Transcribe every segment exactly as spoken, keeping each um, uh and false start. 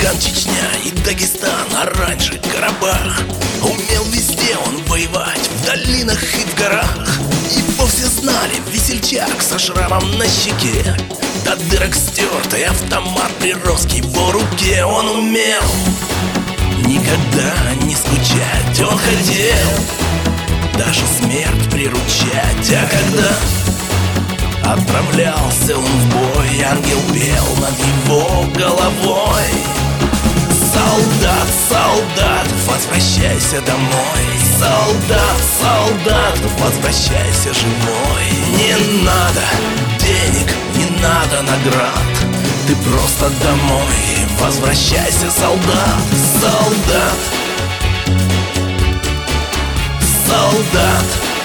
Афган, Чечня и Дагестан, Оранжи, Карабах. Умел везде он воевать, в долинах и в горах. Его все знали, весельчак со шрамом на щеке. До дырок стертый автомат прирос к его руке. Он умел никогда не скучать, он хотел даже смерть приручать. А когда отправлялся он в бой, ангел пел над его головой: солдат, солдат, возвращайся домой. Солдат, солдат, возвращайся живой. Не надо денег, не надо наград, ты просто домой возвращайся, солдат. Солдат, солдат.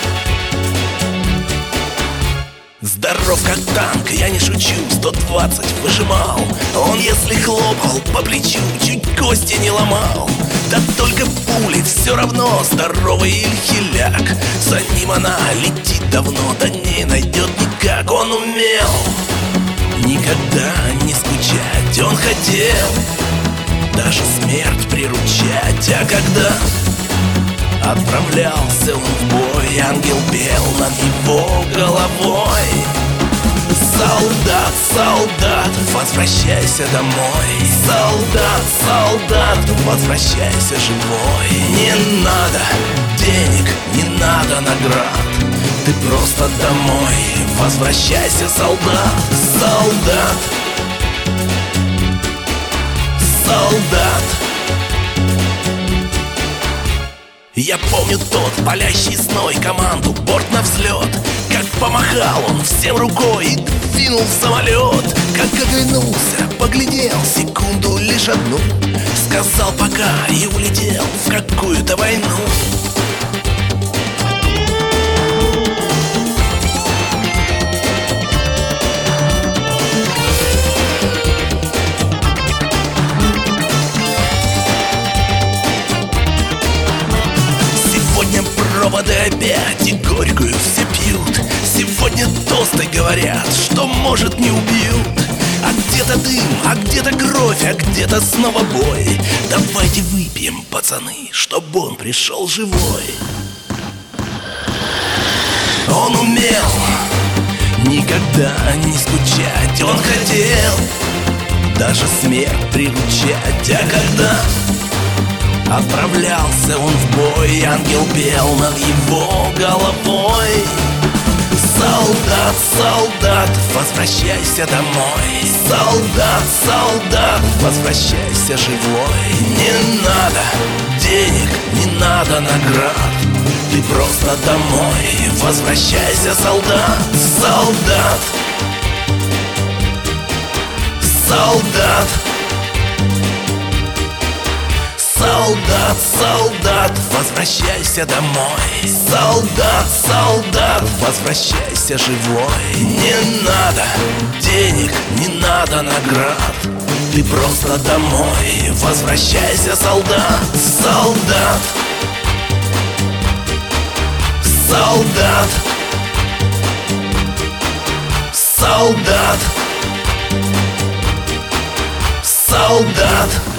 Здоров как танк, я не шучу, сто двадцать выжимал. Он если хлопал по плечу, чуть кости не ломал. Да только пули все равно, здоровый или хиляк. За ним она летит давно, да не найдет никак. Он умел никогда не скучать, он хотел даже смерть приручать. А когда отправлялся он в бой, ангел пел над его головой: солдат, солдат, возвращайся домой. Солдат, солдат, возвращайся живой. Не надо денег, не надо наград, ты просто домой возвращайся, солдат. Солдат, солдат. Я помню тот палящий зной, команду борт на взлет. Как помахал он всем рукой и двинул в самолет. Как оглянулся, поглядел секунду лишь одну, сказал пока и улетел в какую-то войну. Проводы опять и горькую все пьют. Сегодня тосты говорят, что может не убьют. А где-то дым, а где-то кровь, а где-то снова бой. Давайте выпьем, пацаны, чтоб он пришел живой. Он умел никогда не скучать, он хотел даже смерть приручать. А когда отправлялся он в бой, ангел пел над его головой: солдат, солдат, возвращайся домой. Солдат, солдат, возвращайся живой. Не надо денег, не надо наград, ты просто домой возвращайся, солдат. Солдат, солдат. Солдат, солдат, возвращайся домой. Солдат, солдат, возвращайся живой. Не надо денег, не надо наград, ты просто домой возвращайся, солдат. Солдат, солдат, солдат, солдат.